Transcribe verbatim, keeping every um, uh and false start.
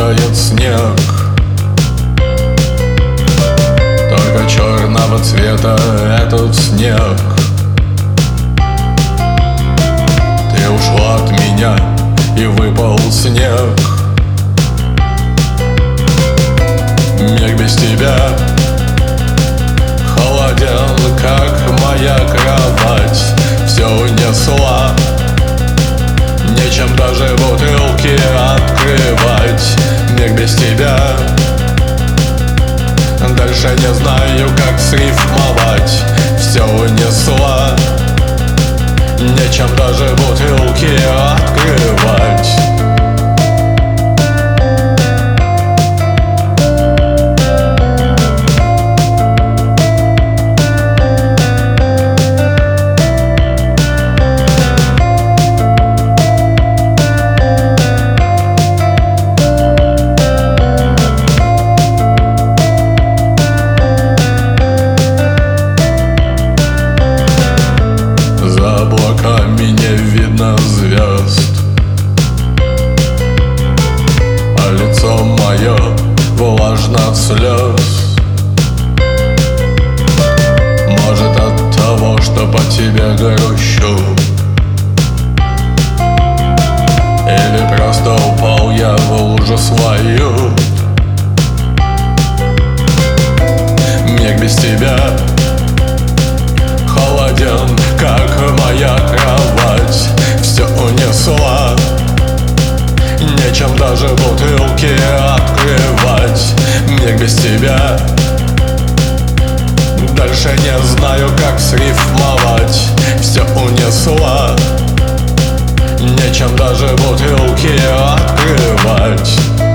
падает снег, только черного цвета этот снег. Ты ушла от меня, и выпал снег. Мир без тебя холоден, как моя кровать. Все унесла, нечем даже бутылки открывать. Мир без тебя, дальше не знаю, как срифмовать. Все унесла, нечем даже бутылки открывать. Не видно звезд, а лицо мое влажно от слез. Может, от того, что по тебе грущу, или просто упал я в лужу свою. Мир без тебя холоден, как моя кровать. Все унесла, нечем даже бутылки открывать. Мир без тебя, дальше не знаю, как срифмовать. Все унесла, нечем даже бутылки открывать.